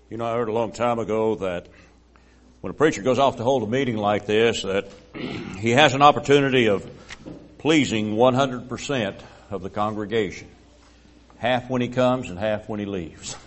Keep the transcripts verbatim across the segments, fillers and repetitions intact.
You know, I heard a long time ago that when a preacher goes off to hold a meeting like this, that he has an opportunity of pleasing one hundred percent of the congregation. Half when he comes and half when he leaves.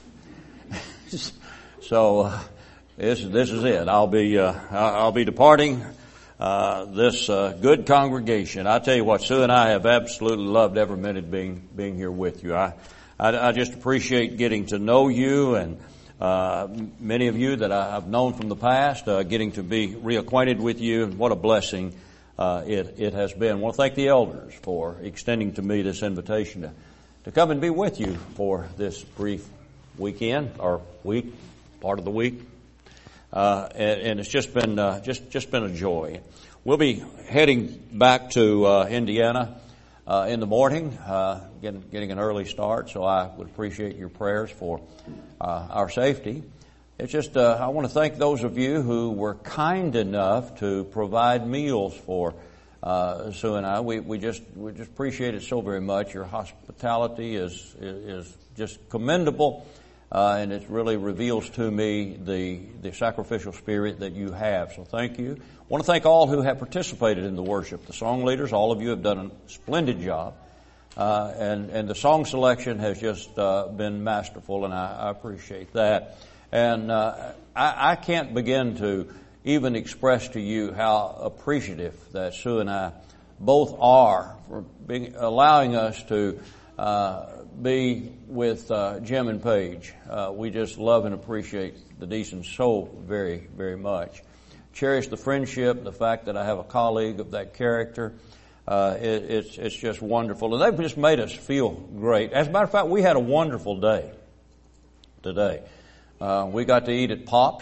so, uh, this, this is it. I'll be, uh, I'll be departing, uh, this, uh, good congregation. I tell you what, Sue and I have absolutely loved every minute being, being here with you. I, I, I just appreciate getting to know you and, Uh, many of you that I've known from the past, uh, getting to be reacquainted with you, and what a blessing uh, it, it has been. I want to thank the elders for extending to me this invitation to, to come and be with you for this brief weekend or week, part of the week, uh, and, and it's just been uh, just just been a joy. We'll be heading back to uh, Indiana uh, in the morning, uh, getting getting an early start. So I would appreciate your prayers for Uh, our safety. It's just, uh, I want to thank those of you who were kind enough to provide meals for uh, Sue and I. We, we just, we just appreciate it so very much. Your hospitality is, is, is just commendable, uh, and it really reveals to me the, the sacrificial spirit that you have. So thank you. I want to thank all who have participated in the worship. The song leaders, all of you have done a splendid job. Uh, and, and the song selection has just, uh, been masterful, and I, I appreciate that. And, uh, I, I can't begin to even express to you how appreciative that Sue and I both are for being, allowing us to, uh, be with, uh, Jim and Paige. Uh, we just love and appreciate the Deasons so very, very much. Cherish the friendship, the fact that I have a colleague of that character. Uh, it, it's, it's just wonderful. And they've just made us feel great. As a matter of fact, we had a wonderful day today. Uh, we got to eat at Pop's.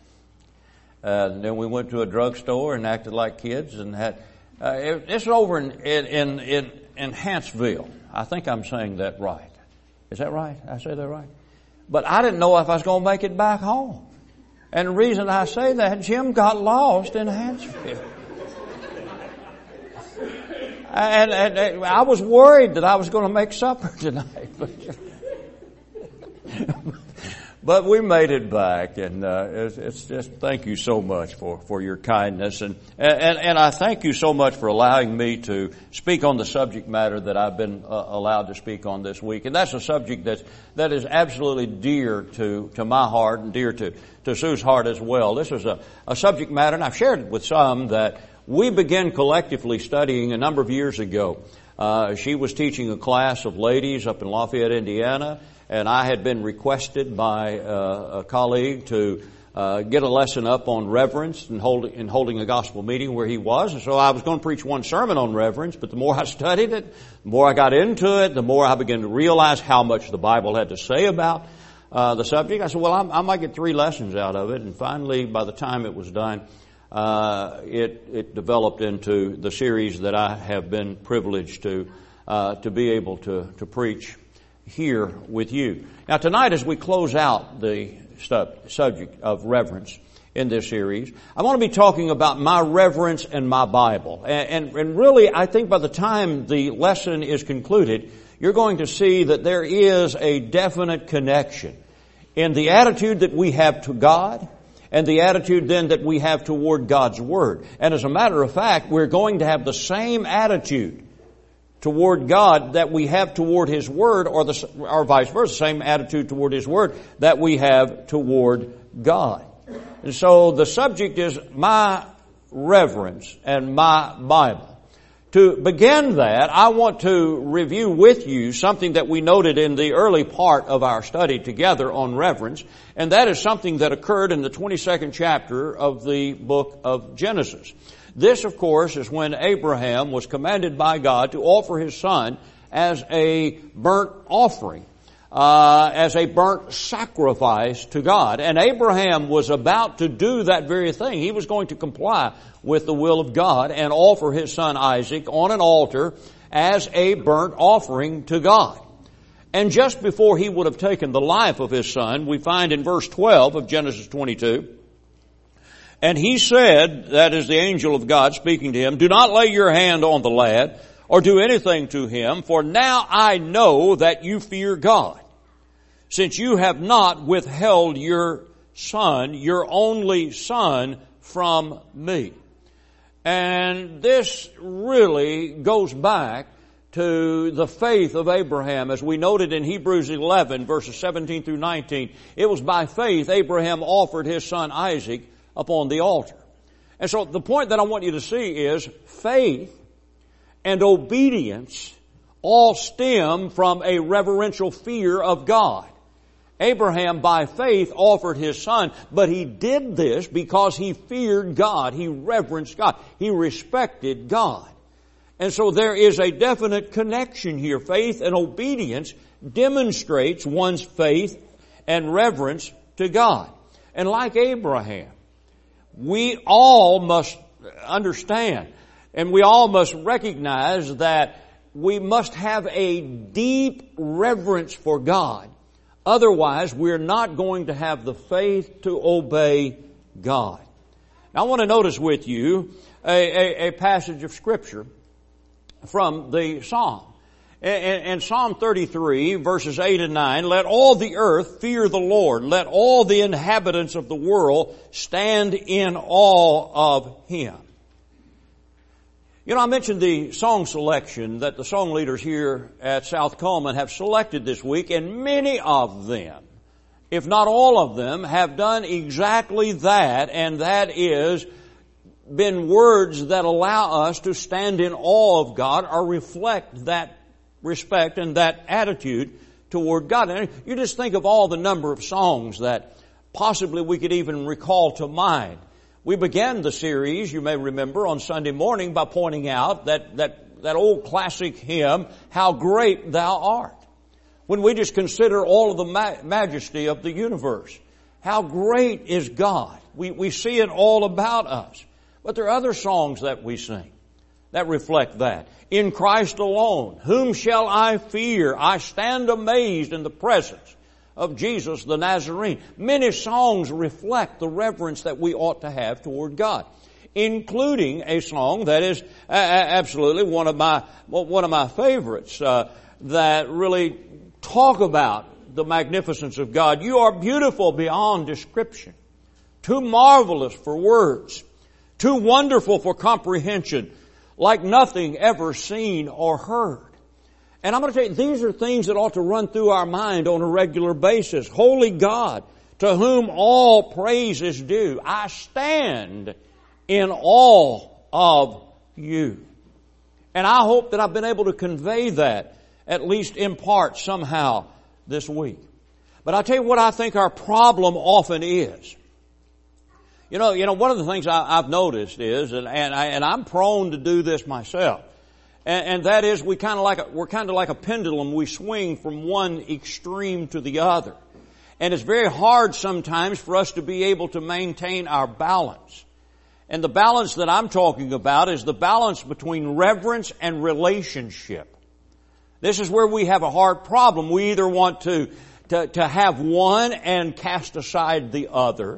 Uh, and then we went to a drugstore and acted like kids and had, uh, it, it's over in, in, in, in Huntsville. I think I'm saying that right. Is that right? I say that right? But I didn't know if I was going to make it back home. And the reason I say that, Jim got lost in Huntsville. And, and, and I was worried that I was going to make supper tonight. But, but we made it back, and uh, it's, it's just thank you so much for, for your kindness. And, and, and I thank you so much for allowing me to speak on the subject matter that I've been uh, allowed to speak on this week. And that's a subject that's, that is absolutely dear to, to my heart and dear to, to Sue's heart as well. This is a, a subject matter, and I've shared it with some, that we began collectively studying a number of years ago. Uh, she was teaching a class of ladies up in Lafayette, Indiana, and I had been requested by uh, a colleague to uh, get a lesson up on reverence and, hold, and holding a gospel meeting where he was. And so I was going to preach one sermon on reverence, but the more I studied it, the more I got into it, the more I began to realize how much the Bible had to say about uh, the subject. I said, well, I'm, I might get three lessons out of it. And finally, by the time it was done, Uh, it, it developed into the series that I have been privileged to, uh, to be able to, to preach here with you. Now tonight, as we close out the sub- subject of reverence in this series, I want to be talking about my reverence and my Bible. And, and, and really, I think by the time the lesson is concluded, you're going to see that there is a definite connection in the attitude that we have to God, and the attitude then that we have toward God's Word. And as a matter of fact, we're going to have the same attitude toward God that we have toward His Word, or the, or vice versa, same attitude toward His Word that we have toward God. And so the subject is my reverence and my Bible. To begin that, I want to review with you something that we noted in the early part of our study together on reverence, and that is something that occurred in the twenty-second chapter of the book of Genesis. This, of course, is when Abraham was commanded by God to offer his son as a burnt offering, uh, as a burnt sacrifice to God. And Abraham was about to do that very thing. He was going to comply with the will of God and offer his son Isaac on an altar as a burnt offering to God. And just before he would have taken the life of his son, we find in verse twelve of Genesis twenty-two, and he said, that is the angel of God speaking to him, do not lay your hand on the lad or do anything to him, for now I know that you fear God, since you have not withheld your son, your only son, from me. And this really goes back to the faith of Abraham. As we noted in Hebrews eleven, verses seventeen through nineteen, it was by faith Abraham offered his son Isaac upon the altar. And so the point that I want you to see is faith and obedience all stem from a reverential fear of God. Abraham, by faith, offered his son, but he did this because he feared God. He reverenced God. He respected God. And so there is a definite connection here. Faith and obedience demonstrates one's faith and reverence to God. And like Abraham, we all must understand and we all must recognize that we must have a deep reverence for God. Otherwise, we're not going to have the faith to obey God. Now, I want to notice with you a, a, a passage of Scripture from the Psalm. In, in Psalm thirty-three, verses eight and nine, let all the earth fear the Lord. Let all the inhabitants of the world stand in awe of Him. You know, I mentioned the song selection that the song leaders here at South Coleman have selected this week, and many of them, if not all of them, have done exactly that, and that is been words that allow us to stand in awe of God or reflect that respect and that attitude toward God. And you just think of all the number of songs that possibly we could even recall to mind. We began the series, you may remember, on Sunday morning by pointing out that, that, that old classic hymn, How Great Thou Art. When we just consider all of the ma- majesty of the universe. How great is God. We, we see it all about us. But there are other songs that we sing that reflect that. In Christ alone, whom shall I fear? I stand amazed in the presence of Jesus the Nazarene. Many songs reflect the reverence that we ought to have toward God, including a song that is absolutely one of my one of my favorites uh, that really talk about the magnificence of God. You are beautiful beyond description, too marvelous for words, too wonderful for comprehension, like nothing ever seen or heard. And I'm going to tell you, these are things that ought to run through our mind on a regular basis. Holy God, to whom all praise is due, I stand in awe of you. And I hope that I've been able to convey that, at least in part, somehow this week. But I'll tell you what I think our problem often is. You know, you know, one of the things I, I've noticed is, and, and, I, and I'm prone to do this myself, And, and that is, we kind of like a, we're kind of like a pendulum. We swing from one extreme to the other, and it's very hard sometimes for us to be able to maintain our balance. And the balance that I'm talking about is the balance between reverence and relationship. This is where we have a hard problem. We either want to to, to have one and cast aside the other.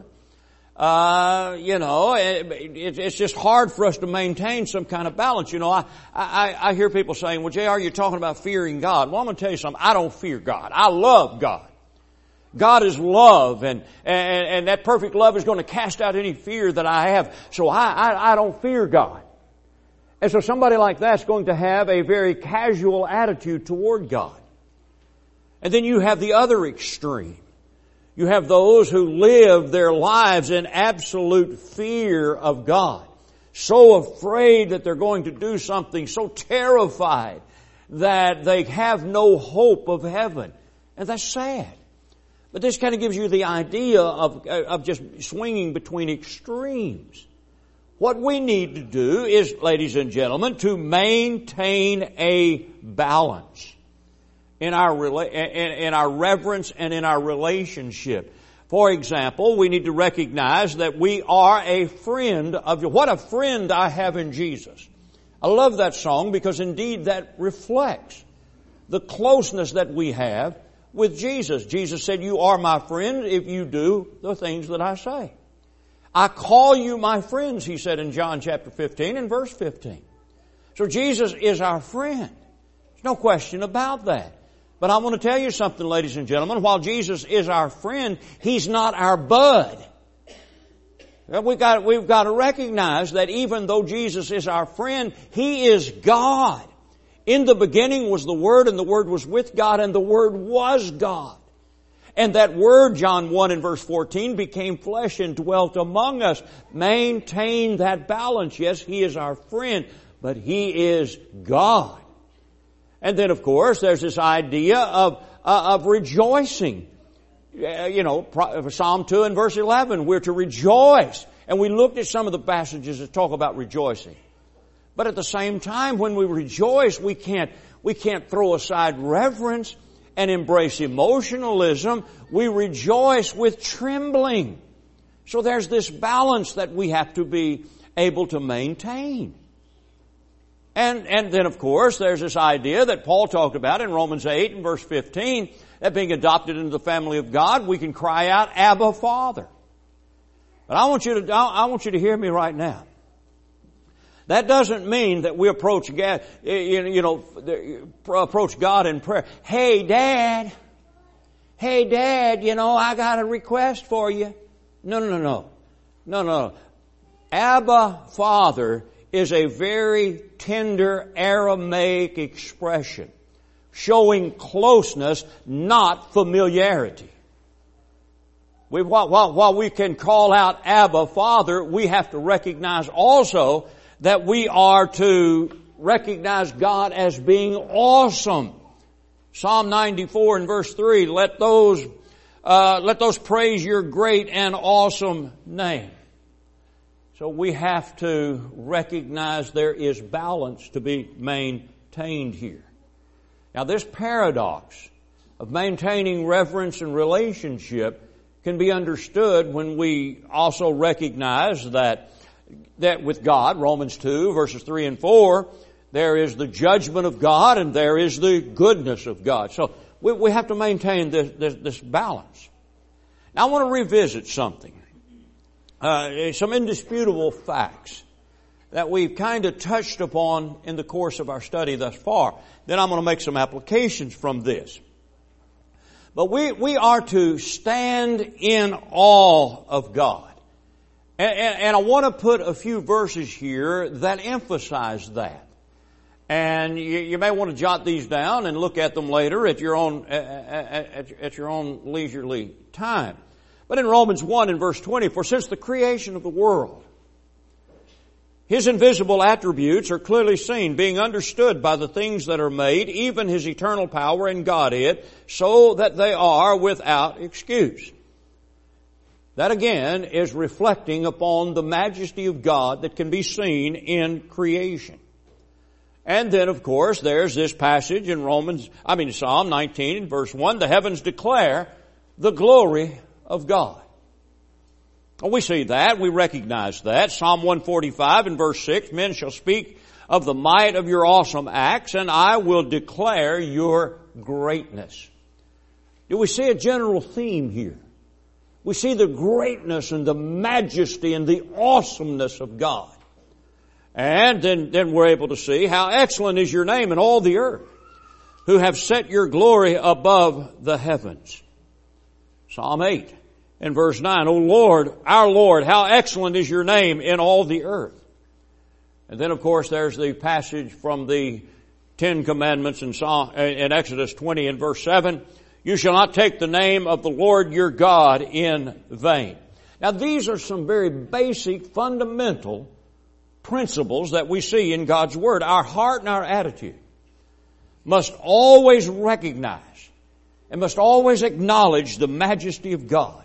Uh, you know, it, it, it's just hard for us to maintain some kind of balance. You know, I, I, I hear people saying, well, J R, you're talking about fearing God. Well, I'm going to tell you something. I don't fear God. I love God. God is love, and, and, and that perfect love is going to cast out any fear that I have. So I, I, I don't fear God. And so somebody like that's going to have a very casual attitude toward God. And then you have the other extreme. You have those who live their lives in absolute fear of God. So afraid that they're going to do something, so terrified that they have no hope of heaven. And that's sad. But this kind of gives you the idea of, of just swinging between extremes. What we need to do is, ladies and gentlemen, to maintain a balance in our in, in our reverence and in our relationship. For example, we need to recognize that we are a friend of you. What a friend I have in Jesus. I love that song because indeed that reflects the closeness that we have with Jesus. Jesus said, you are my friend if you do the things that I say. I call you my friends, he said in John chapter fifteen and verse fifteen. So Jesus is our friend. There's no question about that. But I want to tell you something, ladies and gentlemen. While Jesus is our friend, He's not our bud. We've got, we've got to recognize that even though Jesus is our friend, He is God. In the beginning was the Word, and the Word was with God, and the Word was God. And that Word, John one and verse fourteen, became flesh and dwelt among us. Maintain that balance. Yes, He is our friend, but He is God. And then, of course, there's this idea of, uh, of rejoicing. Uh, you know, Psalm two and verse eleven, we're to rejoice. And we looked at some of the passages that talk about rejoicing. But at the same time, when we rejoice, we can't, we can't throw aside reverence and embrace emotionalism. We rejoice with trembling. So there's this balance that we have to be able to maintain. And, and then, of course, there's this idea that Paul talked about in Romans eight and verse fifteen, that being adopted into the family of God, we can cry out, Abba, Father. But I want you to, I want you to hear me right now. That doesn't mean that we approach God, you know, approach God in prayer. Hey, Dad. Hey, Dad, you know, I got a request for you. No, no, no, no. No, no. Abba, Father is a very tender Aramaic expression showing closeness, not familiarity. We, while, while, while we can call out Abba, Father, we have to recognize also that we are to recognize God as being awesome. Psalm ninety-four and verse three, let those, uh, let those praise your great and awesome name. So we have to recognize there is balance to be maintained here. Now this paradox of maintaining reverence and relationship can be understood when we also recognize that, that with God, Romans two verses three and four, there is the judgment of God and there is the goodness of God. So we, we have to maintain this, this, this balance. Now I want to revisit something. Uh, some indisputable facts that we've kind of touched upon in the course of our study thus far. Then I'm going to make some applications from this. But we, we are to stand in awe of God. And, and, and I want to put a few verses here that emphasize that. And you, you may want to jot these down and look at them later at your own, at, at, at your own leisurely time. But in Romans one and verse twenty, for since the creation of the world, His invisible attributes are clearly seen, being understood by the things that are made, even His eternal power and Godhead, so that they are without excuse. That again is reflecting upon the majesty of God that can be seen in creation. And then, of course, there's this passage in Romans, I mean Psalm nineteen and verse one, the heavens declare the glory of God. Well, we see that, we recognize that. Psalm one forty-five and verse six, men shall speak of the might of your awesome acts, and I will declare your greatness. Do we see a general theme here? We see the greatness and the majesty and the awesomeness of God. And then, then we're able to see how excellent is your name in all the earth, who have set your glory above the heavens. Psalm eight and verse nine, O Lord, our Lord, how excellent is your name in all the earth. And then, of course, there's the passage from the Ten Commandments in, Psalm, in Exodus twenty and verse seven, you shall not take the name of the Lord your God in vain. Now, these are some very basic, fundamental principles that we see in God's Word. Our heart and our attitude must always recognize and must always acknowledge the majesty of God.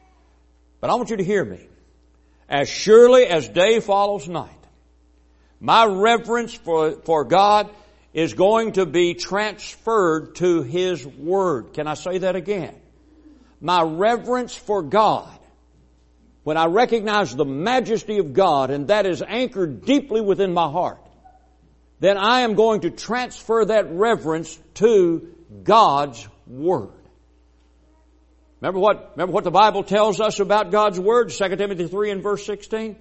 But I want you to hear me. As surely as day follows night, my reverence for, for God is going to be transferred to His Word. Can I say that again? My reverence for God, when I recognize the majesty of God, and that is anchored deeply within my heart, then I am going to transfer that reverence to God's Word. Remember what, remember what the Bible tells us about God's Word? Second Timothy three and verse sixteen?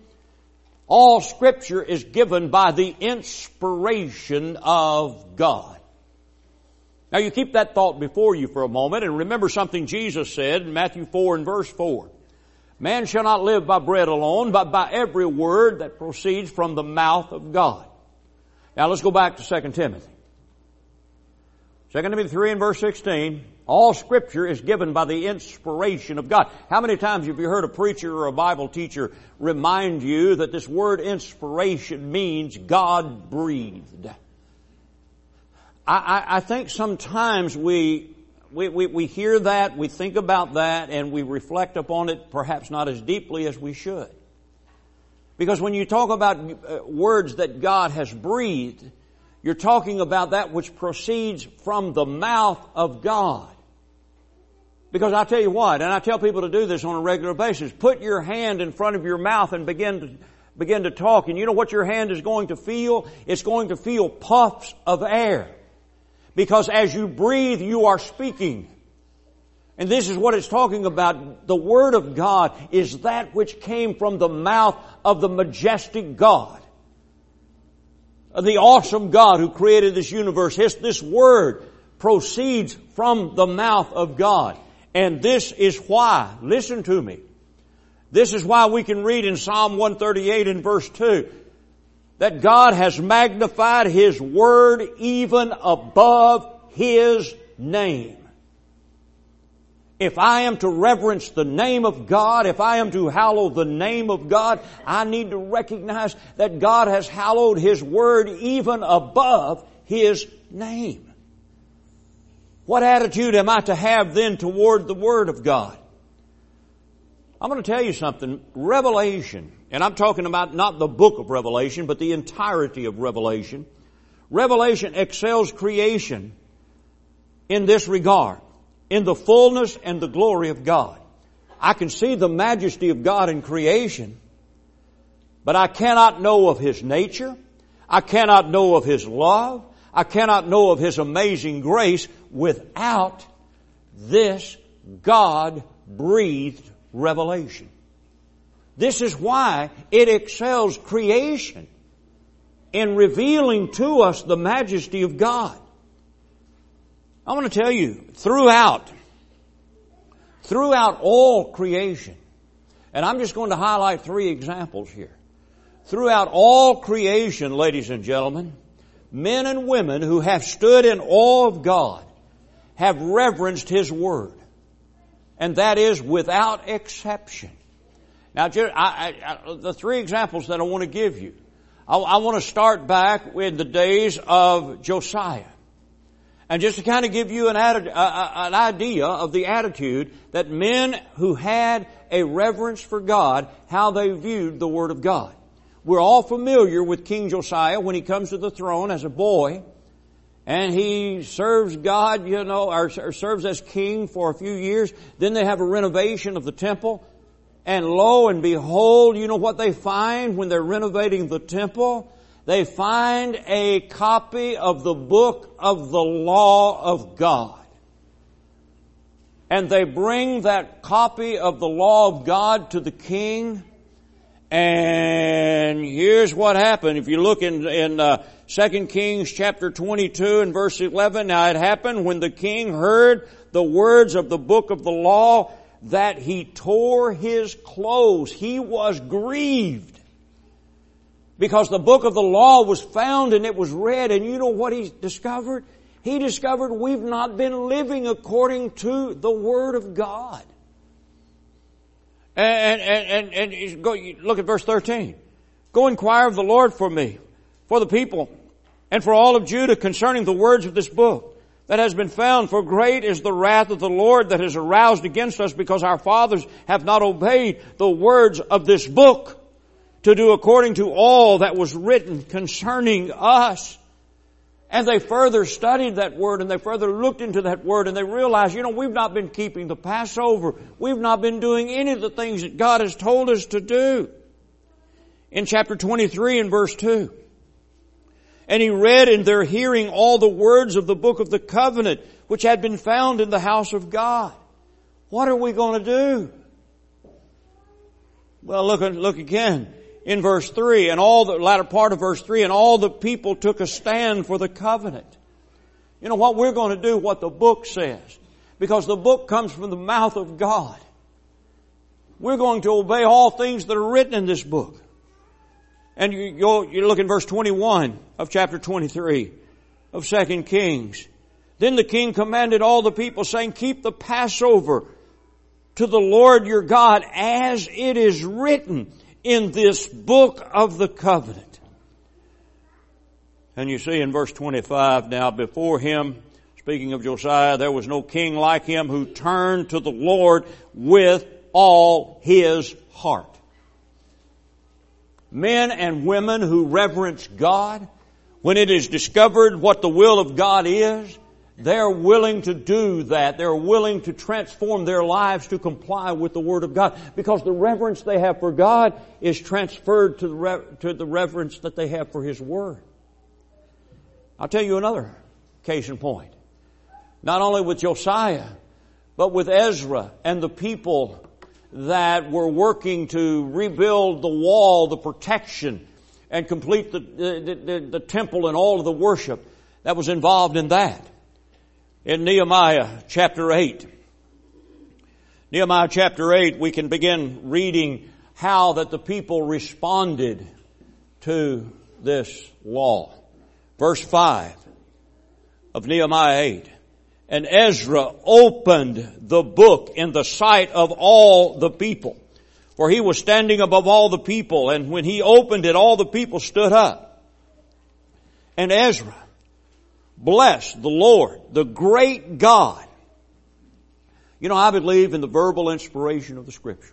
All Scripture is given by the inspiration of God. Now you keep that thought before you for a moment and remember something Jesus said in Matthew four and verse four. Man shall not live by bread alone, but by every word that proceeds from the mouth of God. Now let's go back to Second Timothy. Second Timothy three and verse sixteen. All Scripture is given by the inspiration of God. How many times have you heard a preacher or a Bible teacher remind you that this word inspiration means God breathed? I, I, I think sometimes we, we, we, we hear that, we think about that, and we reflect upon it perhaps not as deeply as we should. Because when you talk about uh, words that God has breathed, you're talking about that which proceeds from the mouth of God. Because I tell you what, and I tell people to do this on a regular basis, put your hand in front of your mouth and begin to, begin to talk. And you know what your hand is going to feel? It's going to feel puffs of air. Because as you breathe, you are speaking. And this is what it's talking about. The Word of God is that which came from the mouth of the majestic God. The awesome God who created this universe. His, this Word proceeds from the mouth of God. And this is why, listen to me, this is why we can read in Psalm one thirty-eight and verse two, that God has magnified His Word even above His name. If I am to reverence the name of God, if I am to hallow the name of God, I need to recognize that God has hallowed His Word even above His name. What attitude am I to have then toward the Word of God? I'm going to tell you something. Revelation, and I'm talking about not the book of Revelation, but the entirety of Revelation. Revelation excels creation in this regard, in the fullness and the glory of God. I can see the majesty of God in creation, but I cannot know of His nature. I cannot know of His love. I cannot know of His amazing grace without this God-breathed revelation. This is why it excels creation in revealing to us the majesty of God. I want to tell you, throughout, throughout all creation, and I'm just going to highlight three examples here. Throughout all creation, ladies and gentlemen, men and women who have stood in awe of God have reverenced His Word. And that is without exception. Now, I, I, I, the three examples that I want to give you. I, I want to start back with the days of Josiah. And just to kind of give you an, atti- uh, an idea of the attitude that men who had a reverence for God, how they viewed the Word of God. We're all familiar with King Josiah when he comes to the throne as a boy. And he serves God, you know, or, or serves as king for a few years. Then they have a renovation of the temple. And lo and behold, you know what they find when they're renovating the temple? They find a copy of the book of the law of God. And they bring that copy of the law of God to the king. And here's what happened. If you look in, in uh, Second Kings chapter twenty-two and verse eleven, now it happened when the king heard the words of the book of the law that he tore his clothes. He was grieved because the book of the law was found and it was read. And you know what he discovered? He discovered we've not been living according to the Word of God. And, and, and, and go, look at verse thirteen. Go inquire of the Lord for me, for the people, and for all of Judah concerning the words of this book that has been found. For great is the wrath of the Lord that has aroused against us, because our fathers have not obeyed the words of this book to do according to all that was written concerning us. And they further studied that word, and they further looked into that word, and they realized, you know, we've not been keeping the Passover. We've not been doing any of the things that God has told us to do. In chapter twenty-three and verse two. And he read in their hearing all the words of the book of the covenant, which had been found in the house of God. What are we going to do? Well, look, look again. In verse three, and all the latter part of verse three, and all the people took a stand for the covenant. You know what? We're going to do what the book says, because the book comes from the mouth of God. We're going to obey all things that are written in this book. And you, you'll, you look in verse twenty-one of chapter twenty-three of Second Kings. Then the king commanded all the people, saying, keep the Passover to the Lord your God as it is written in this book of the covenant. And you see in verse twenty-five, now before him, speaking of Josiah, there was no king like him who turned to the Lord with all his heart. Men and women who reverence God, when it is discovered what the will of God is, they're willing to do that. They're willing to transform their lives to comply with the Word of God, because the reverence they have for God is transferred to the, re- to the reverence that they have for His Word. I'll tell you another case in point. Not only with Josiah, but with Ezra and the people that were working to rebuild the wall, the protection, and complete the, the, the, the temple and all of the worship that was involved in that. In Nehemiah chapter eight, Nehemiah chapter eight, we can begin reading how that the people responded to this law. Verse five of Nehemiah eight. And Ezra opened the book in the sight of all the people, for he was standing above all the people. And when he opened it, all the people stood up. And Ezra blessed the Lord, the great God. You know, I believe in the verbal inspiration of the Scripture.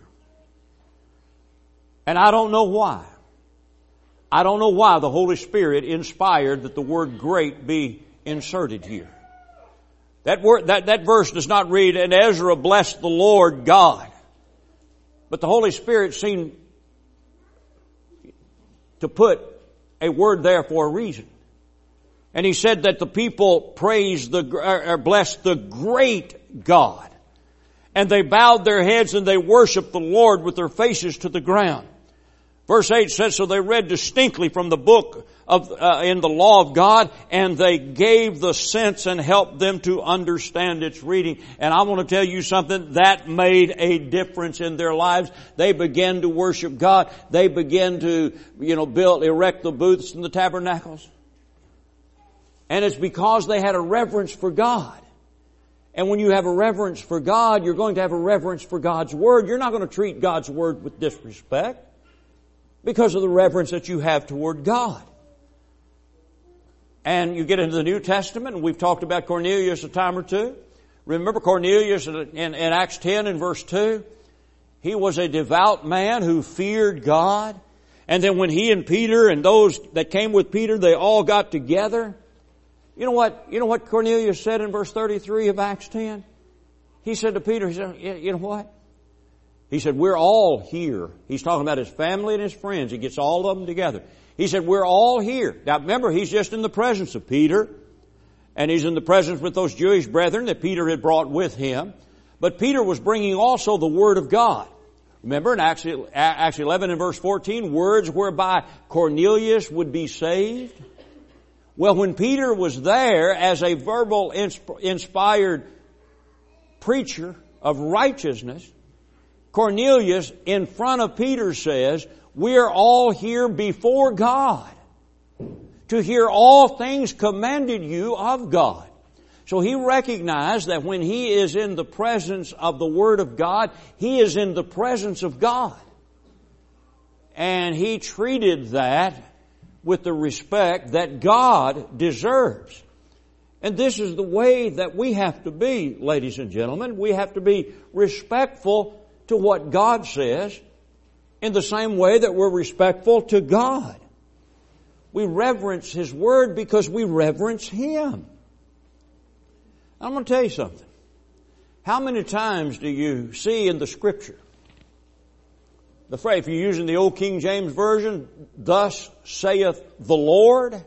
And I don't know why. I don't know why the Holy Spirit inspired that the word great be inserted here. That word, that, that verse does not read, and Ezra blessed the Lord God. But the Holy Spirit seemed to put a word there for a reason. And he said that the people praised the, or blessed the great God. And they bowed their heads and they worshiped the Lord with their faces to the ground. Verse eight says, so they read distinctly from the book of, uh, in the law of God, and they gave the sense and helped them to understand its reading. And I want to tell you something, that made a difference in their lives. They began to worship God. They began to, you know, build, erect the booths and the tabernacles. And it's because they had a reverence for God. And when you have a reverence for God, you're going to have a reverence for God's Word. You're not going to treat God's Word with disrespect, because of the reverence that you have toward God. And you get into the New Testament, and we've talked about Cornelius a time or two. Remember Cornelius in, in, in Acts ten and verse two? He was a devout man who feared God. And then when he and Peter and those that came with Peter, they all got together. You know what, you know what Cornelius said in verse thirty-three of Acts ten? He said to Peter, he said, you know what? He said, we're all here. He's talking about his family and his friends. He gets all of them together. He said, we're all here. Now remember, he's just in the presence of Peter. And he's in the presence with those Jewish brethren that Peter had brought with him. But Peter was bringing also the Word of God. Remember in Acts eleven and verse fourteen, words whereby Cornelius would be saved. Well, when Peter was there as a verbal inspired preacher of righteousness, Cornelius in front of Peter says, we're all here before God to hear all things commanded you of God. So he recognized that when he is in the presence of the Word of God, he is in the presence of God. And he treated that with the respect that God deserves. And this is the way that we have to be, ladies and gentlemen. We have to be respectful to what God says in the same way that we're respectful to God. We reverence His Word because we reverence Him. I'm going to tell you something. How many times do you see in the Scripture the phrase, if you're using the old King James Version, thus saith the Lord,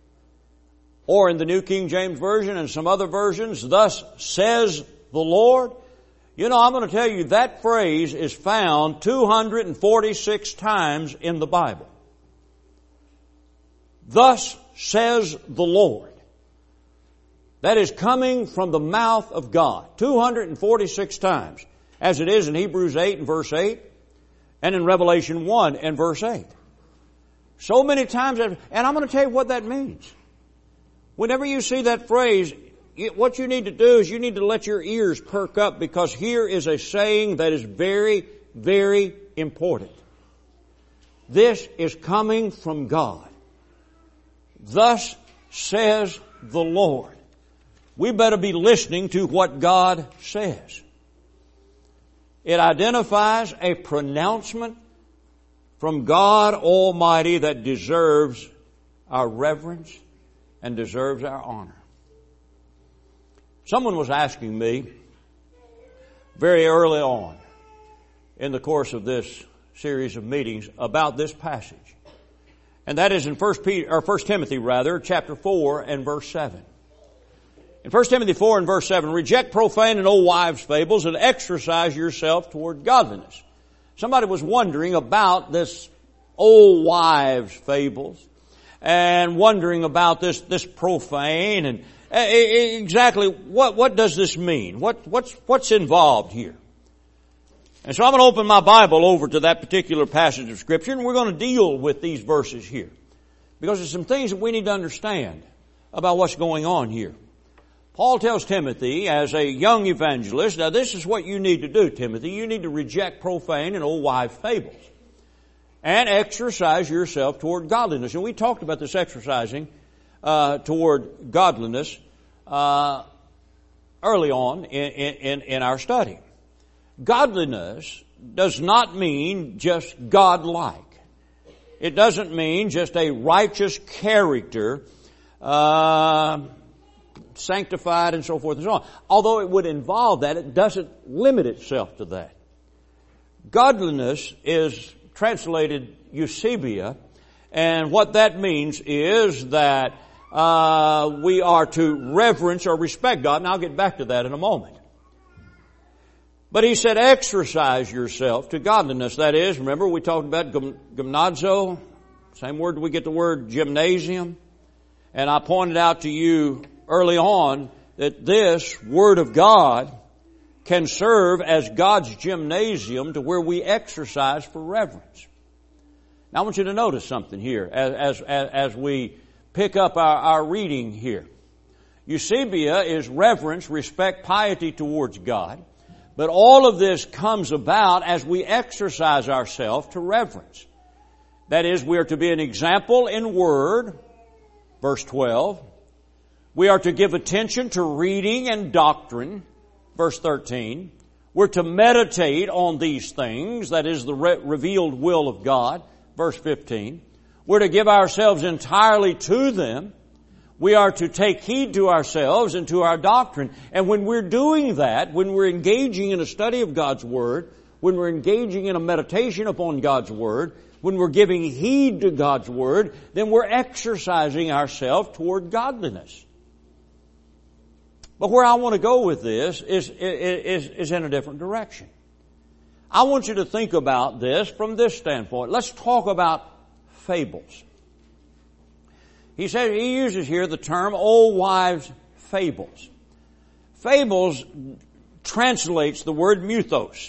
or in the New King James Version and some other versions, thus says the Lord? You know, I'm going to tell you that phrase is found two hundred forty-six times in the Bible. Thus says the Lord. That is coming from the mouth of God. two hundred forty-six times. As it is in Hebrews eight and verse eight. And in Revelation one and verse eight. So many times. And I'm going to tell you what that means. Whenever you see that phrase, what you need to do is you need to let your ears perk up, because here is a saying that is very, very important. This is coming from God. Thus says the Lord. We better be listening to what God says. It identifies a pronouncement from God Almighty that deserves our reverence and deserves our honor. Someone was asking me very early on in the course of this series of meetings about this passage. And that is in First Peter, or First Timothy rather, chapter four and verse seven. In First Timothy four and verse seven, reject profane and old wives' fables and exercise yourself toward godliness. Somebody was wondering about this old wives' fables and wondering about this, this profane and exactly what, what does this mean? What, what's, what's involved here? And so I'm going to open my Bible over to that particular passage of Scripture, and we're going to deal with these verses here. Because there's some things that we need to understand about what's going on here. Paul tells Timothy, as a young evangelist, now this is what you need to do, Timothy. You need to reject profane and old wives' fables. And exercise yourself toward godliness. And we talked about this exercising uh, toward godliness uh, early on in, in, in our study. Godliness does not mean just godlike. It doesn't mean just a righteous character, uh, sanctified and so forth and so on. Although it would involve that, it doesn't limit itself to that. Godliness is translated eusebia, and what that means is that uh, we are to reverence or respect God, and I'll get back to that in a moment. But he said, exercise yourself to godliness. That is, remember we talked about gymnazo, same word we get the word gymnasium. And I pointed out to you early on that this Word of God can serve as God's gymnasium to where we exercise for reverence. Now I want you to notice something here as, as, as we pick up our, our reading here. Eusebia is reverence, respect, piety towards God. But all of this comes about as we exercise ourselves to reverence. That is, we are to be an example in word, verse twelve. We are to give attention to reading and doctrine, verse thirteen. We're to meditate on these things, that is the re- revealed will of God, verse fifteen. We're to give ourselves entirely to them. We are to take heed to ourselves and to our doctrine. And when we're doing that, when we're engaging in a study of God's Word, when we're engaging in a meditation upon God's Word, when we're giving heed to God's Word, then we're exercising ourselves toward godliness. But where I want to go with this is, is, is in a different direction. I want you to think about this from this standpoint. Let's talk about fables. He said, he uses here the term old wives' fables. Fables translates the word mythos.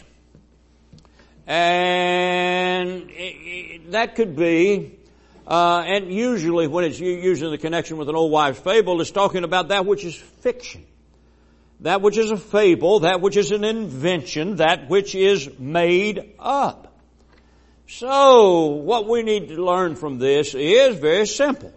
And that could be, uh, and usually when it's used in the connection with an old wives' fable, it's talking about that which is fiction. That which is a fable, that which is an invention, that which is made up. So, what we need to learn from this is very simple.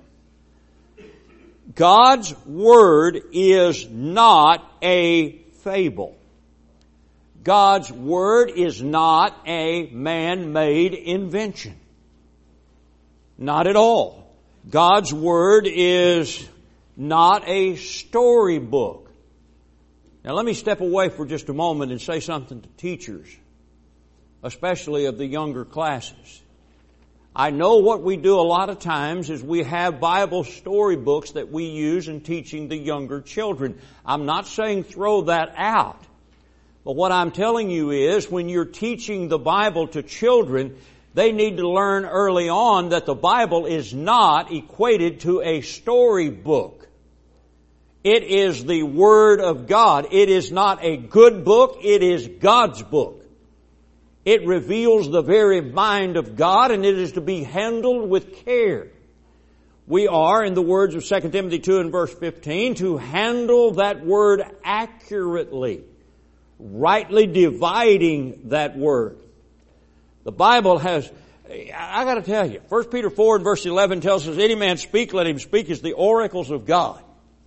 God's Word is not a fable. God's Word is not a man-made invention. Not at all. God's Word is not a storybook. Now let me step away for just a moment and say something to teachers, especially of the younger classes. I know what we do a lot of times is we have Bible storybooks that we use in teaching the younger children. I'm not saying throw that out. But what I'm telling you is when you're teaching the Bible to children, they need to learn early on that the Bible is not equated to a storybook. It is the Word of God. It is not a good book. It is God's book. It reveals the very mind of God, and it is to be handled with care. We are, in the words of Second Timothy two and verse fifteen, to handle that Word accurately, rightly dividing that Word. The Bible has, I got to tell you, First Peter four and verse eleven tells us, any man speak, let him speak as the oracles of God.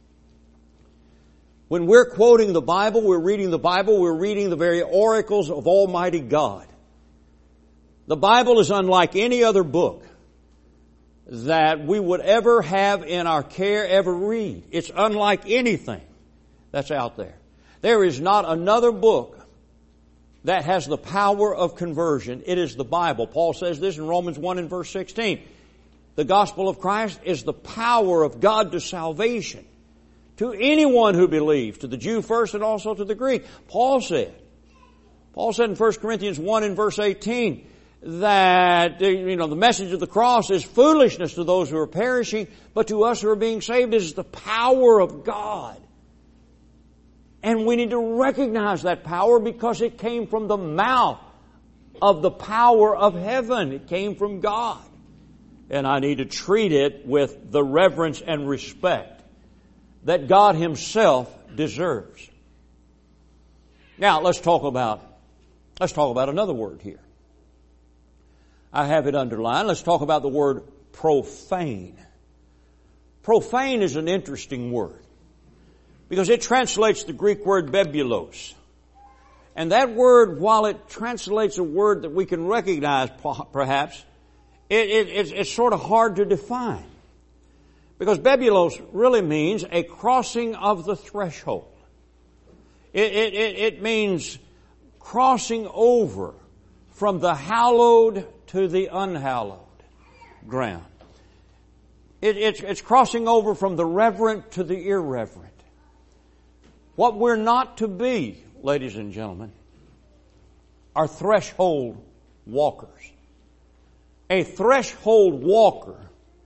When we're quoting the Bible, we're reading the Bible, we're reading the very oracles of Almighty God. The Bible is unlike any other book that we would ever have in our care, ever read. It's unlike anything that's out there. There is not another book that has the power of conversion. It is the Bible. Paul says this in Romans one and verse sixteen. The gospel of Christ is the power of God to salvation to anyone who believes, to the Jew first and also to the Greek. Paul said, Paul said in First Corinthians one and verse eighteen, that, you know, the message of the cross is foolishness to those who are perishing, but to us who are being saved is the power of God. And we need to recognize that power because it came from the mouth of the power of heaven. It came from God. And I need to treat it with the reverence and respect that God Himself deserves. Now, let's talk about, let's talk about another word here. I have it underlined. Let's talk about the word profane. Profane is an interesting word because it translates the Greek word bebulos. And that word, while it translates a word that we can recognize perhaps, it, it, it's, it's sort of hard to define. Because bebulos really means a crossing of the threshold. It, it, it, it means crossing over from the hallowed to the unhallowed ground. It, it's, it's crossing over from the reverent to the irreverent. What we're not to be, ladies and gentlemen, are threshold walkers. A threshold walker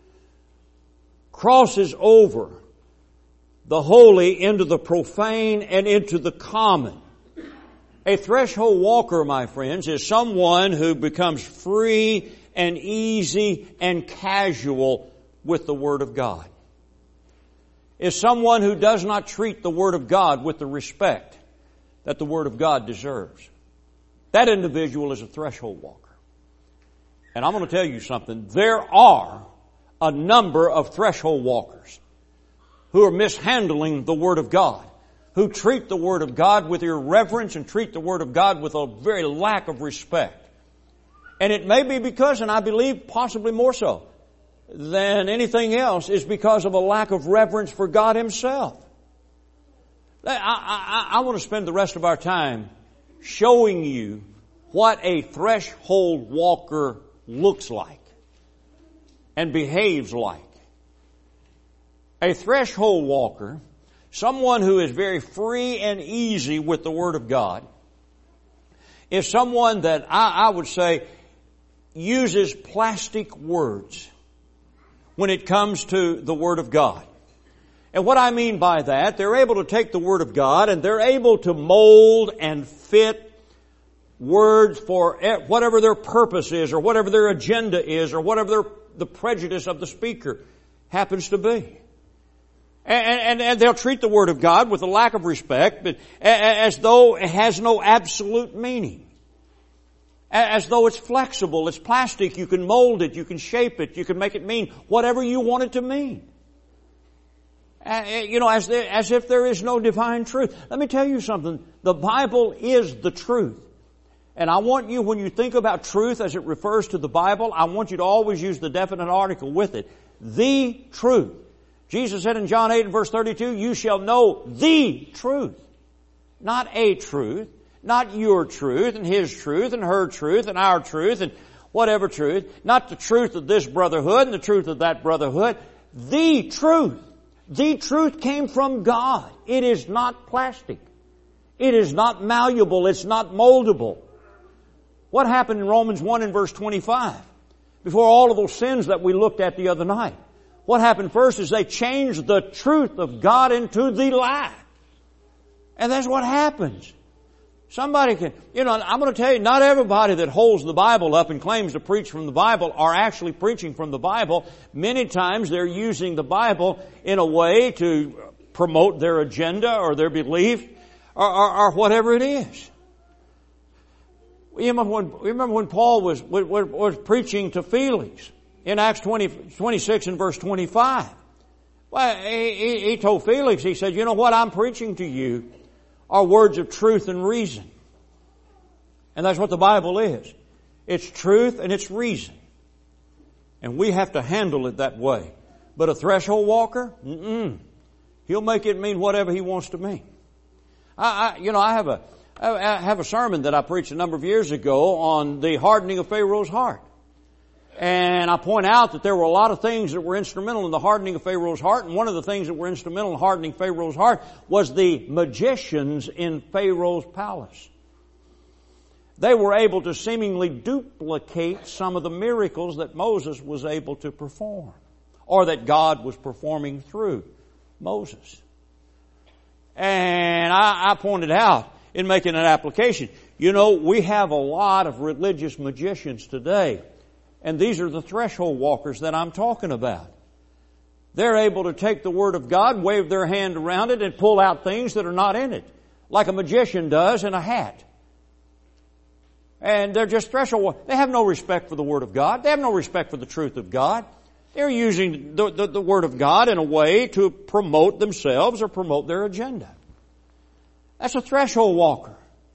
crosses over the holy into the profane and into the common. A threshold walker, my friends, is someone who becomes free and easy and casual with the Word of God. Is someone who does not treat the Word of God with the respect that the Word of God deserves. That individual is a threshold walker. And I'm going to tell you something. There are a number of threshold walkers who are mishandling the Word of God, who treat the Word of God with irreverence and treat the Word of God with a very lack of respect. And it may be because, and I believe possibly more so than anything else, is because of a lack of reverence for God Himself. I, I, I want to spend the rest of our time showing you what a threshold walker looks like and behaves like. A threshold walker, someone who is very free and easy with the Word of God, is someone that I, I would say uses plastic words when it comes to the Word of God. And what I mean by that, they're able to take the Word of God and they're able to mold and fit words for whatever their purpose is or whatever their agenda is or whatever their, the prejudice of the speaker happens to be. And, and, and they'll treat the Word of God with a lack of respect, but as though it has no absolute meaning. As though it's flexible, it's plastic, you can mold it, you can shape it, you can make it mean whatever you want it to mean. You know, as, there, as if there is no divine truth. Let me tell you something. The Bible is the truth. And I want you, when you think about truth as it refers to the Bible, I want you to always use the definite article with it. The truth. Jesus said in John eight and verse thirty-two, you shall know the truth. Not a truth. Not your truth and his truth and her truth and our truth and whatever truth. Not the truth of this brotherhood and the truth of that brotherhood. The truth. The truth came from God. It is not plastic. It is not malleable. It's not moldable. What happened in Romans one and verse twenty-five? Before all of those sins that we looked at the other night. what happened first is they changed the truth of God into the lie. And that's what happens. Somebody can, you know, I'm going to tell you, not everybody that holds the Bible up and claims to preach from the Bible are actually preaching from the Bible. Many times they're using the Bible in a way to promote their agenda or their belief or, or, or whatever it is. You remember when, you remember when Paul was, was, was preaching to Felix in Acts twenty, twenty-six and verse twenty-five. Well, he, he told Felix, he said, you know what I'm preaching to you are words of truth and reason. And that's what the Bible is. It's truth and it's reason. And we have to handle it that way. But a threshold walker, mm-mm. He'll make it mean whatever he wants to mean. I, I, you know, I have a, I have a sermon that I preached a number of years ago on the hardening of Pharaoh's heart. And I point out that there were a lot of things that were instrumental in the hardening of Pharaoh's heart. And one of the things that were instrumental in hardening Pharaoh's heart was the magicians in Pharaoh's palace. They were able to seemingly duplicate some of the miracles that Moses was able to perform, or that God was performing through Moses. And I, I pointed out in making an application, you know, we have a lot of religious magicians today. And these are the threshold walkers that I'm talking about. They're able to take the Word of God, wave their hand around it, and pull out things that are not in it, like a magician does in a hat. And they're just threshold. They have no respect for the Word of God. They have no respect for the truth of God. They're using the, the, the Word of God in a way to promote themselves or promote their agenda. That's a threshold walker.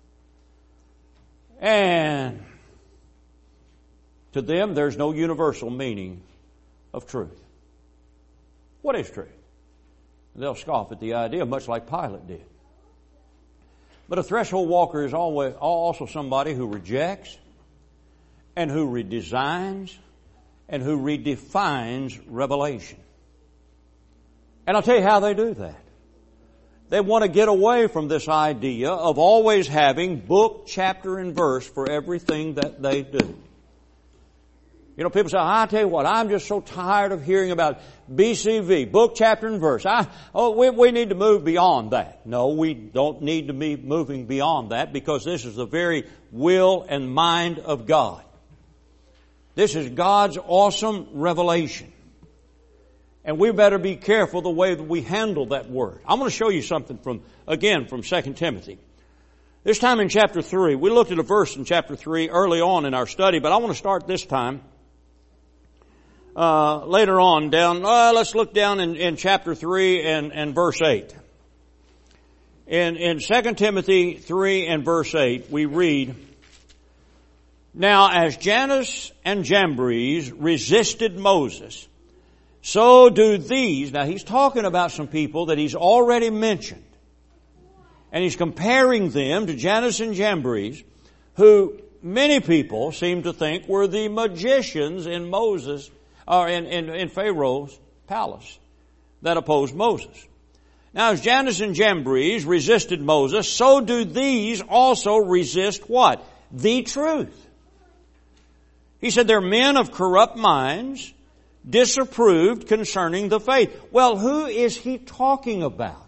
And to them, there's no universal meaning of truth. What is truth? They'll scoff at the idea, much like Pilate did. But a threshold walker is always also somebody who rejects and who redesigns and who redefines revelation. And I'll tell you how they do that. They want to get away from this idea of always having book, chapter, and verse for everything that they do. You know, people say, I tell you what, I'm just so tired of hearing about B C V, book, chapter, and verse. I, oh, we, we need to move beyond that. No, we don't need to be moving beyond that, because this is the very will and mind of God. This is God's awesome revelation. And we better be careful the way that we handle that word. I'm going to show you something from, again, from Second Timothy. This time in chapter three, we looked at a verse in chapter three early on in our study, but I want to start this time Uh, later on down, uh, let's look down in, in chapter three and, and verse eight. In, in Second Timothy three and verse eight, we read, Now as Jannes and Jambres resisted Moses, so do these. Now he's talking about some people that he's already mentioned. And he's comparing them to Jannes and Jambres, who many people seem to think were the magicians in Moses or in, in, in Pharaoh's palace that opposed Moses. Now as Jannes and Jambres resisted Moses, so do these also resist what? The truth. He said they're men of corrupt minds, disapproved concerning the faith. Well, who is he talking about?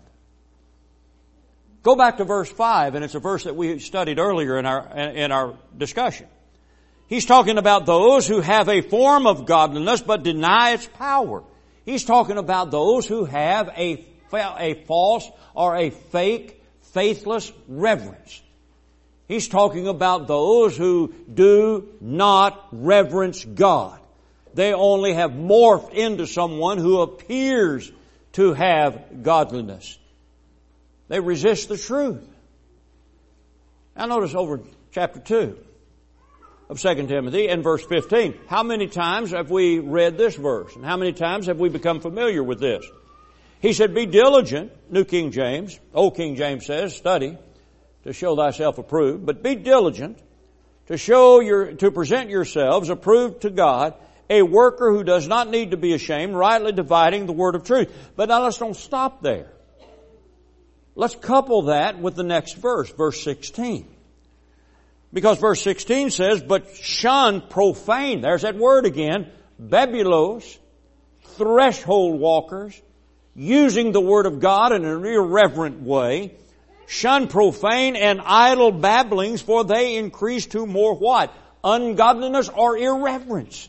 Go back to verse five, and it's a verse that we studied earlier in our, in our discussion. He's talking about those who have a form of godliness but deny its power. He's talking about those who have a, a false or a fake, faithless reverence. He's talking about those who do not reverence God. They only have morphed into someone who appears to have godliness. They resist the truth. Now notice over chapter two of Second Timothy and verse fifteen. How many times have we read this verse? And how many times have we become familiar with this? He said, Be diligent, New King James. Old King James says, study to show thyself approved. But be diligent to show your, to present yourselves approved to God, a worker who does not need to be ashamed, rightly dividing the word of truth. But now let's don't stop there. Let's couple that with the next verse, verse sixteen. Because verse sixteen says, But shun profane, there's that word again, babulos, threshold walkers, using the Word of God in an irreverent way. Shun profane and idle babblings, for they increase to more what? Ungodliness or irreverence.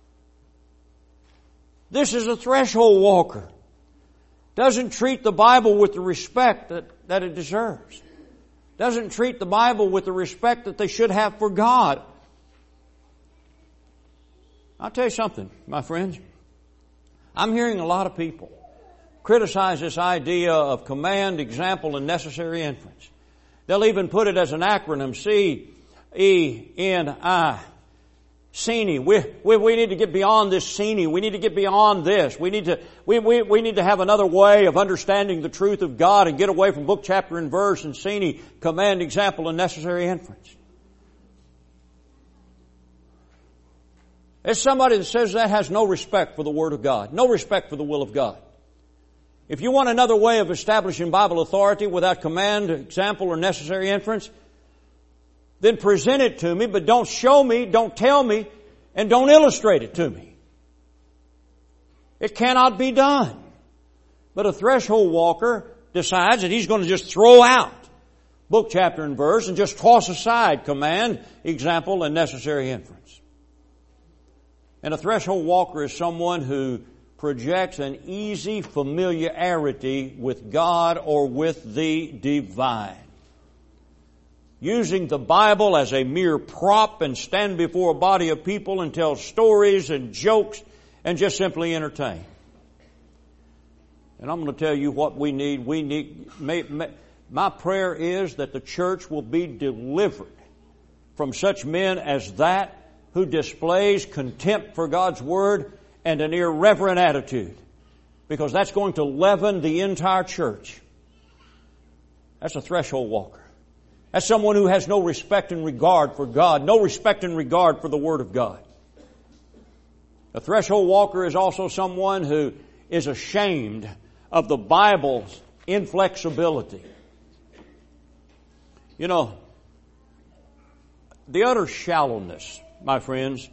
This is a threshold walker. Doesn't treat the Bible with the respect that, that it deserves. Doesn't treat the Bible with the respect that they should have for God. I'll tell you something, my friends. I'm hearing a lot of people criticize this idea of command, example, and necessary inference. They'll even put it as an acronym, C E N I. Ceni. We, we, we need to get beyond this Ceni. We need to get beyond this. We need to, we, we, we need to have another way of understanding the truth of God and get away from book, chapter, and verse and Ceni, command, example, and necessary inference. It's somebody that says that has no respect for the Word of God, no respect for the will of God. If you want another way of establishing Bible authority without command, example, or necessary inference, then present it to me, but don't show me, don't tell me, and don't illustrate it to me. It cannot be done. But a threshold walker decides that he's going to just throw out book, chapter, and verse and just toss aside command, example, and necessary inference. And a threshold walker is someone who projects an easy familiarity with God or with the divine. Using the Bible as a mere prop and stand before a body of people and tell stories and jokes and just simply entertain. And I'm going to tell you what we need. We need, may, may, my prayer is that the church will be delivered from such men as that who displays contempt for God's Word and an irreverent attitude, because that's going to leaven the entire church. That's a threshold walker. That's someone who has no respect and regard for God, no respect and regard for the Word of God. A threshold walker is also someone who is ashamed of the Bible's inflexibility. You know, the utter shallowness, my friends,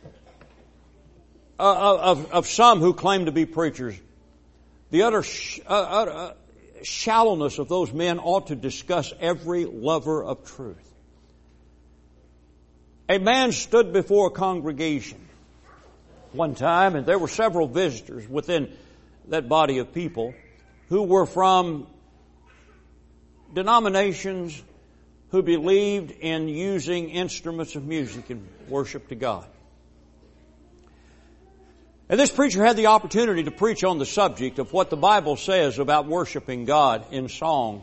uh, of, of some who claim to be preachers, the utter sh- uh, uh, shallowness of those men ought to disgust every lover of truth. A man stood before a congregation one time, and there were several visitors within that body of people who were from denominations who believed in using instruments of music in worship to God. And this preacher had the opportunity to preach on the subject of what the Bible says about worshiping God in song.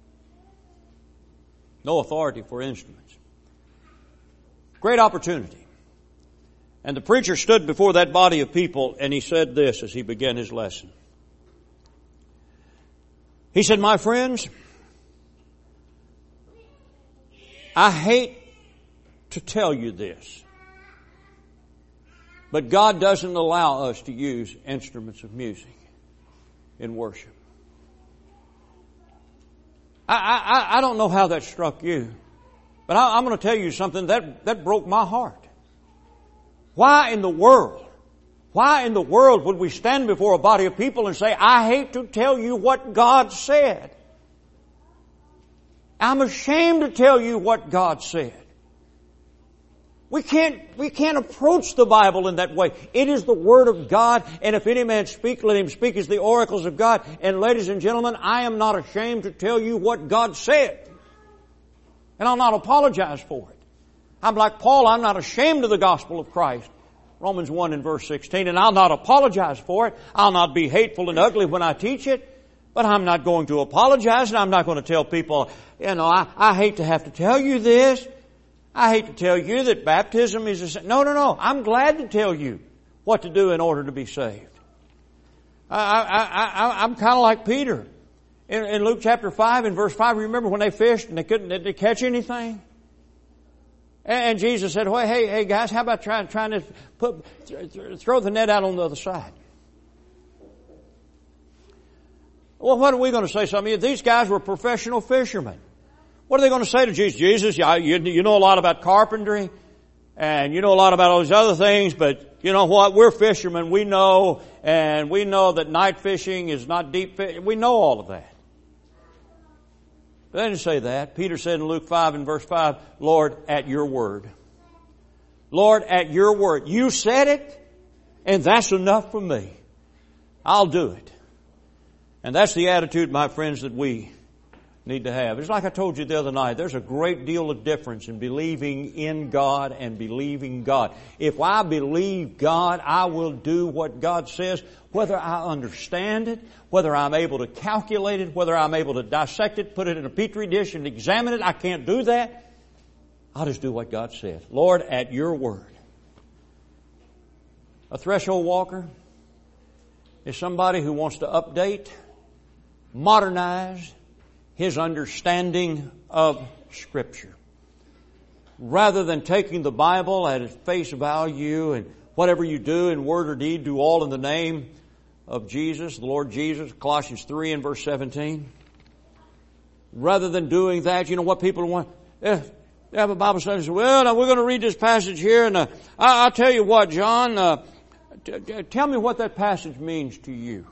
No authority for instruments. Great opportunity. And the preacher stood before that body of people and he said this as he began his lesson. He said, "My friends, I hate to tell you this, but God doesn't allow us to use instruments of music in worship." I, I, I don't know how that struck you, but I, I'm going to tell you something that, that broke my heart. Why in the world, why in the world would we stand before a body of people and say, "I hate to tell you what God said. I'm ashamed to tell you what God said"? We can't, we can't approach the Bible in that way. It is the Word of God, and if any man speak, let him speak as the oracles of God. And ladies and gentlemen, I am not ashamed to tell you what God said. And I'll not apologize for it. I'm like Paul, I'm not ashamed of the gospel of Christ. Romans one and verse sixteen, and I'll not apologize for it. I'll not be hateful and ugly when I teach it. But I'm not going to apologize, and I'm not going to tell people, you know, I, I hate to have to tell you this. I hate to tell you that baptism is a sin. No, no, no. I'm glad to tell you what to do in order to be saved. I, I, I, I'm kind of like Peter. In, in Luke chapter five and verse five, remember when they fished and they couldn't did they catch anything? And, and Jesus said, well, hey, hey guys, how about trying, trying to put, throw the net out on the other side? Well, what are we going to say? Some of you, these guys were professional fishermen. What are they going to say to Jesus? Jesus, you, you know a lot about carpentry. And you know a lot about all these other things, but you know what? We're fishermen. We know, and we know that night fishing is not deep fishing. We know all of that. But they didn't say that. Peter said in Luke five and verse five, Lord, at your word. Lord, at your word. You said it, and that's enough for me. I'll do it. And that's the attitude, my friends, that we need to have. It's like I told you the other night, there's a great deal of difference in believing in God and believing God. If I believe God, I will do what God says, whether I understand it, whether I'm able to calculate it, whether I'm able to dissect it, put it in a petri dish and examine it. I can't do that. I'll just do what God says. Lord, at your word. A threshold walker is somebody who wants to update, modernize his understanding of Scripture. Rather than taking the Bible at its face value and whatever you do in word or deed, do all in the name of Jesus, the Lord Jesus, Colossians three and verse seventeen. Rather than doing that, you know what people want? Eh, they have a Bible study and say, well, now we're going to read this passage here, and uh, I, I'll tell you what, John, uh, t- t- tell me what that passage means to you.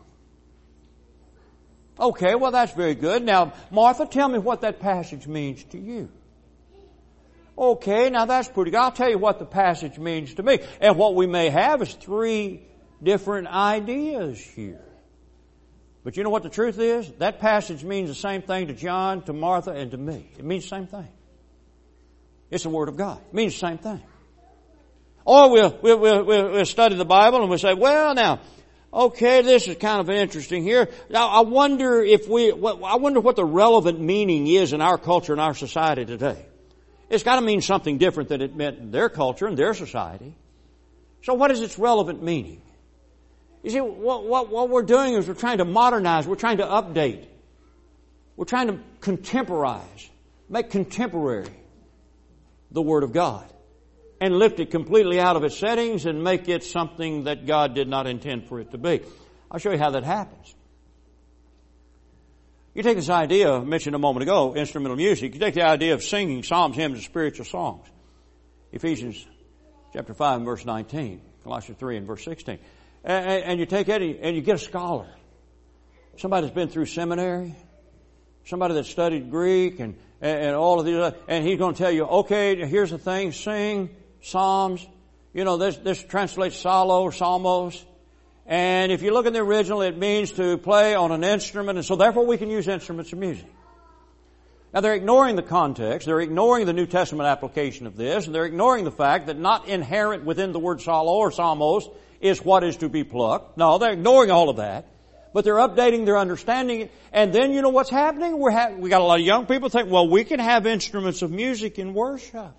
Okay, well that's very good. Now, Martha, tell me what that passage means to you. Okay, now that's pretty good. I'll tell you what the passage means to me. And what we may have is three different ideas here. But you know what the truth is? That passage means the same thing to John, to Martha, and to me. It means the same thing. It's the Word of God. It means the same thing. Or we'll, we'll, we'll, we'll study the Bible and we'll say, well now, okay, this is kind of interesting here. Now, I wonder if we, I wonder what the relevant meaning is in our culture and our society today. It's got to mean something different than it meant in their culture and their society. So what is its relevant meaning? You see, what, what, what we're doing is we're trying to modernize, we're trying to update. We're trying to contemporize, make contemporary the Word of God. And lift it completely out of its settings and make it something that God did not intend for it to be. I'll show you how that happens. You take this idea I mentioned a moment ago, instrumental music. You take the idea of singing psalms, hymns, and spiritual songs. Ephesians chapter five and verse nineteen. Colossians three and verse sixteen. And, and you take it and you get a scholar. Somebody that's been through seminary. Somebody that studied Greek and, and, and all of these other, and he's going to tell you, okay, here's the thing, sing psalms. You know, this, this translates psallo, psalmos. And if you look in the original, it means to play on an instrument, and so therefore we can use instruments of music. Now they're ignoring the context, they're ignoring the New Testament application of this, and they're ignoring the fact that not inherent within the word psallo or psalmos is what is to be plucked. No, they're ignoring all of that. But they're updating their understanding. And then you know what's happening? We're ha- we got a lot of young people think, well, we can have instruments of music in worship.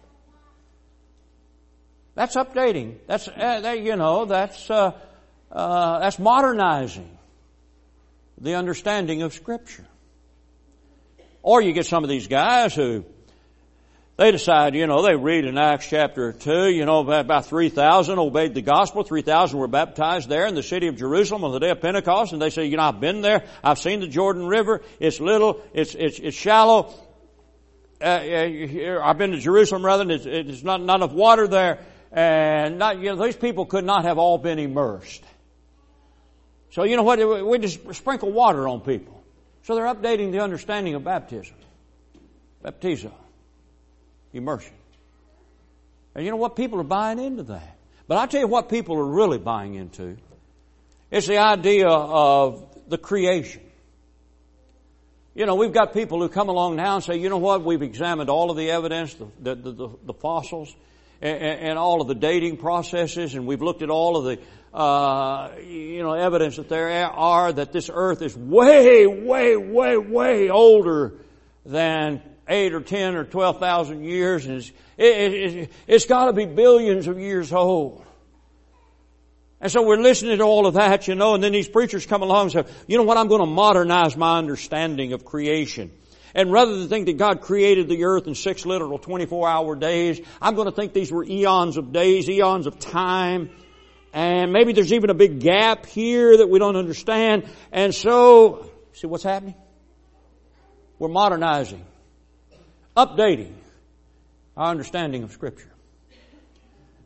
That's updating. That's, uh, that, you know, that's, uh, uh, that's modernizing the understanding of Scripture. Or you get some of these guys who, they decide, you know, they read in Acts chapter two, you know, about three thousand obeyed the gospel. three thousand were baptized there in the city of Jerusalem on the day of Pentecost. And they say, you know, I've been there. I've seen the Jordan River. It's little. It's, it's, it's shallow. Uh, I've been to Jerusalem rather than it's, it's not, not enough water there. And not, you know, these people could not have all been immersed. So you know what? We just sprinkle water on people. So they're updating the understanding of baptism. Baptizo. Immersion. And you know what? People are buying into that. But I'll tell you what people are really buying into. It's the idea of the creation. You know, we've got people who come along now and say, you know what? We've examined all of the evidence, the, the, the, the fossils, and, and all of the dating processes, and we've looked at all of the, uh, you know, evidence that there are that this earth is way, way, way, way older than eight or ten or twelve thousand years, and it's, it, it, it's got to be billions of years old. And so we're listening to all of that, you know, and then these preachers come along and say, you know what, I'm going to modernize my understanding of creation. And rather than think that God created the earth in six literal twenty-four hour days, I'm going to think these were eons of days, eons of time. And maybe there's even a big gap here that we don't understand. And so, see what's happening? We're modernizing, updating our understanding of Scripture.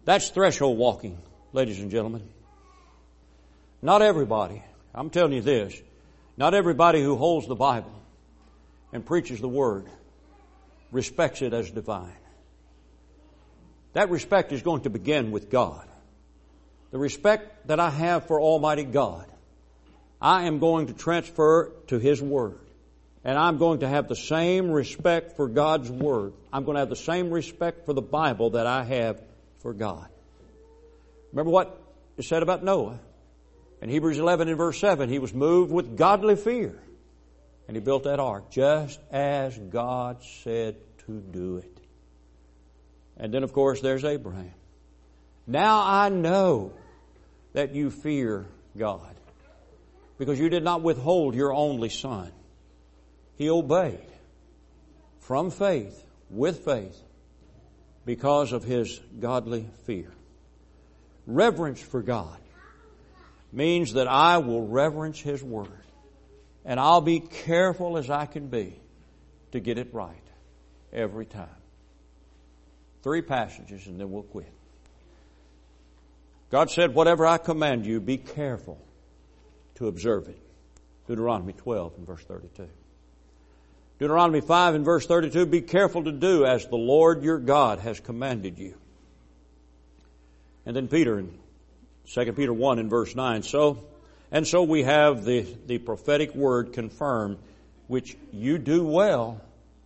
That's threshold walking, ladies and gentlemen. Not everybody, I'm telling you this, not everybody who holds the Bible and preaches the Word respects it as divine. That respect is going to begin with God. The respect that I have for Almighty God, I am going to transfer to His Word. And I'm going to have the same respect for God's Word. I'm going to have the same respect for the Bible that I have for God. Remember what is said about Noah? In Hebrews eleven and verse seven, he was moved with godly fear. And he built that ark just as God said to do it. And then, of course, there's Abraham. Now I know that you fear God, because you did not withhold your only son. He obeyed from faith, with faith, because of his godly fear. Reverence for God means that I will reverence His Word, and I'll be careful as I can be to get it right every time. Three passages and then we'll quit. God said, whatever I command you, be careful to observe it. Deuteronomy twelve and verse thirty-two. Deuteronomy five and verse thirty-two, be careful to do as the Lord your God has commanded you. And then Peter in Second Peter one and verse nine, so, and so we have the, the prophetic word confirmed, which you do well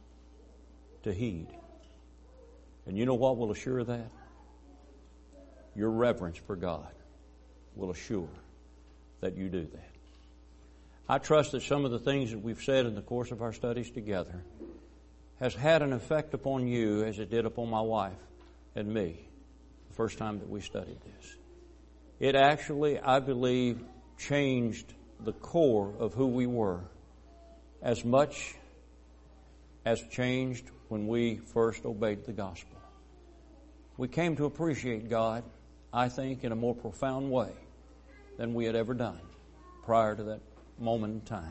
to heed. And you know what will assure that? Your reverence for God will assure that you do that. I trust that some of the things that we've said in the course of our studies together has had an effect upon you as it did upon my wife and me the first time that we studied this. It actually, I believe, changed the core of who we were as much as changed when we first obeyed the gospel. We came to appreciate God, I think, in a more profound way than we had ever done prior to that moment in time.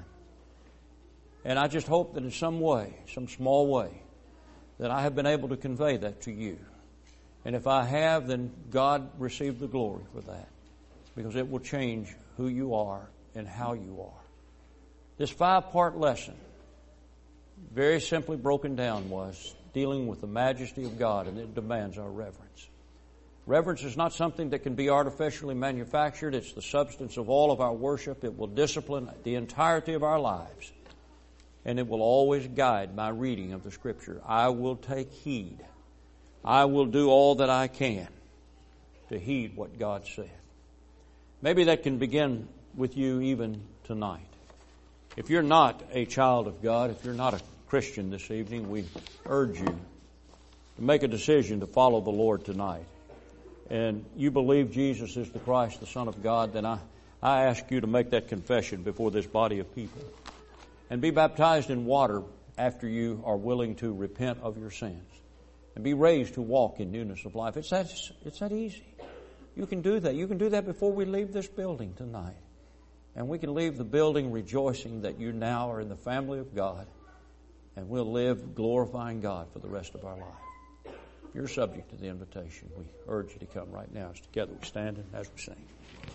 And I just hope that in some way, some small way, that I have been able to convey that to you. And if I have, then God receive the glory for that, because it will change who you are and how you are. This five-part lesson, very simply broken down, was dealing with the majesty of God, and it demands our reverence. Reverence is not something that can be artificially manufactured. It's the substance of all of our worship. It will discipline the entirety of our lives, and it will always guide my reading of the Scripture. I will take heed. I will do all that I can to heed what God said. Maybe that can begin with you even tonight. If you're not a child of God, if you're not a Christian this evening, we urge you to make a decision to follow the Lord tonight. And you believe Jesus is the Christ, the Son of God, then I, I ask you to make that confession before this body of people. And be baptized in water after you are willing to repent of your sins. And be raised to walk in newness of life. It's that, it's that easy. You can do that. You can do that before we leave this building tonight. And we can leave the building rejoicing that you now are in the family of God. And we'll live glorifying God for the rest of our life. If you're subject to the invitation, we urge you to come right now as together we stand and as we sing.